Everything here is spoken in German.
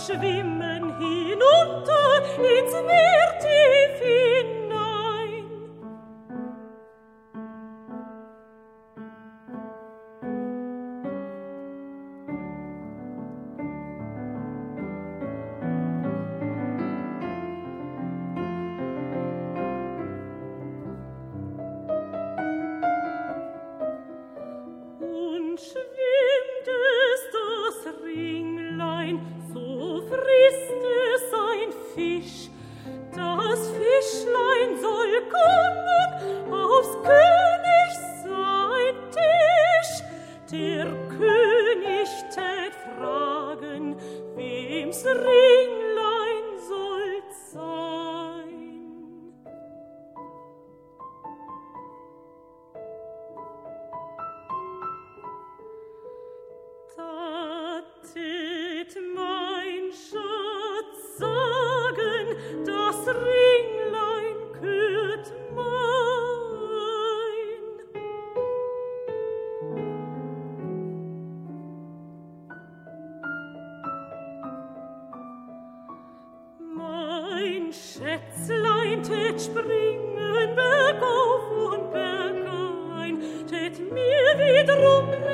schwimmen hinunter ins Meer tief hinein. Und schwimmt es das Ringlein, so frisst es ein Fisch. Das Fischlein soll kommen aufs Königs sein Tisch. Der König tät fragen, wem's Ringlein soll sein. Da tät mein Schatz sagen, das Ringlein kürt mein. Mein Schätzlein tät springen bergauf und bergein, tät mir wiederum